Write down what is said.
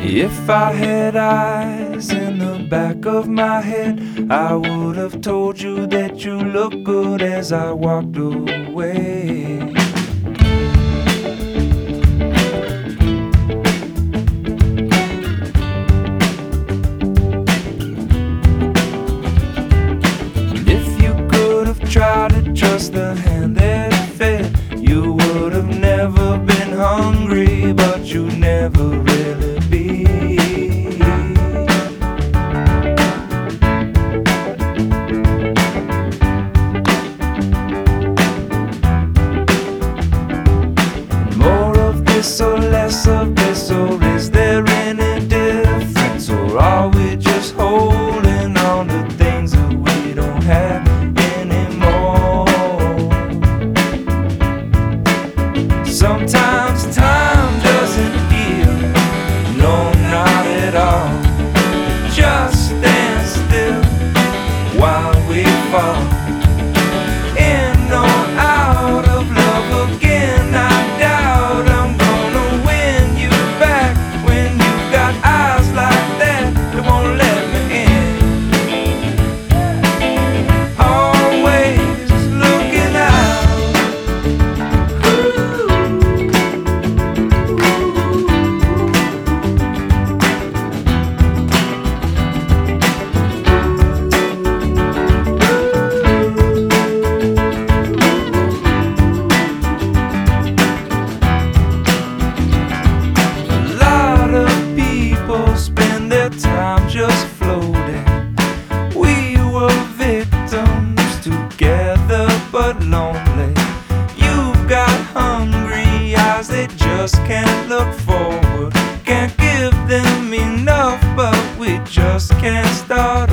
If I had eyes in the back of my head, I would have told you that you look good as I walked away. If you could have tried to trust the hand that fed, you would have never been hungry, but you never really be. More of this or less of this, or is there any difference? Or are we just holding on to things that we don't have anymore? Sometimes time doesn't heal, no, not at all. Just stand still while we fall in or out of love again. I doubt I'm gonna win you back when you've got eyes like that that won't let me in. Always looking out. Spend their time just floating. We were victims together but lonely. You've got hungry eyes, they just can't look forward. Can't give them enough, but we just can't start